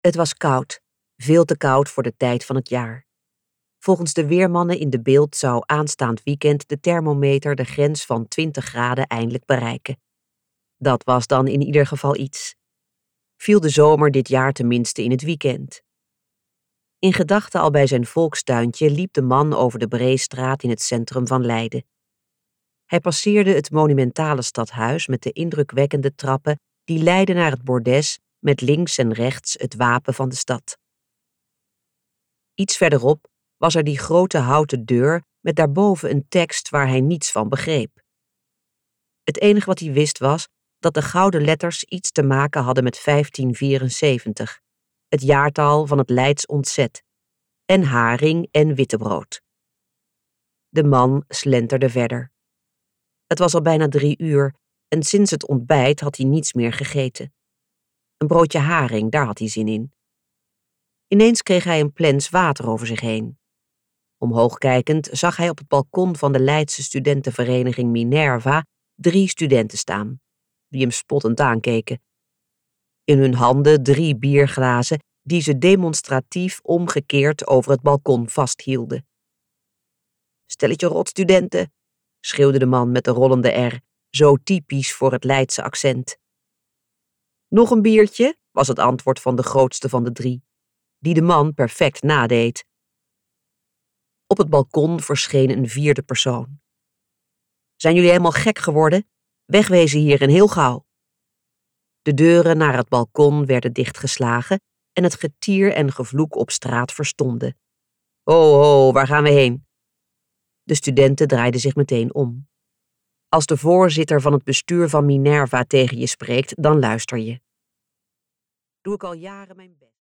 Het was koud, veel te koud voor de tijd van het jaar. Volgens de weermannen in de beeld zou aanstaand weekend de thermometer de grens van 20 graden eindelijk bereiken. Dat was dan in ieder geval iets. Viel de zomer dit jaar tenminste in het weekend. In gedachten al bij zijn volkstuintje liep de man over de Breestraat in het centrum van Leiden. Hij passeerde het monumentale stadhuis met de indrukwekkende trappen die leidden naar het bordes met links en rechts het wapen van de stad. Iets verderop was er die grote houten deur met daarboven een tekst waar hij niets van begreep. Het enige wat hij wist was dat de gouden letters iets te maken hadden met 1574, het jaartal van het Leids ontzet, en haring en wittebrood. De man slenterde verder. Het was al bijna 3 uur en sinds het ontbijt had hij niets meer gegeten. Een broodje haring, daar had hij zin in. Ineens kreeg hij een plens water over zich heen. Omhoog kijkend zag hij op het balkon van de Leidse studentenvereniging Minerva 3 studenten staan, die hem spottend aankeken. In hun handen 3 bierglazen die ze demonstratief omgekeerd over het balkon vasthielden. "Stelletje rotstudenten," schreeuwde de man met de rollende R, zo typisch voor het Leidse accent. "Nog een biertje?" was het antwoord van de grootste van de 3, die de man perfect nadeed. Op het balkon verscheen een 4e persoon. "Zijn jullie helemaal gek geworden? Wegwezen hier en heel gauw." De deuren naar het balkon werden dichtgeslagen en het getier en gevloek op straat verstomde. "Ho, ho, waar gaan we heen?" De studenten draaiden zich meteen om. Als de voorzitter van het bestuur van Minerva tegen je spreekt, dan luister je. Doe ik al jaren mijn best.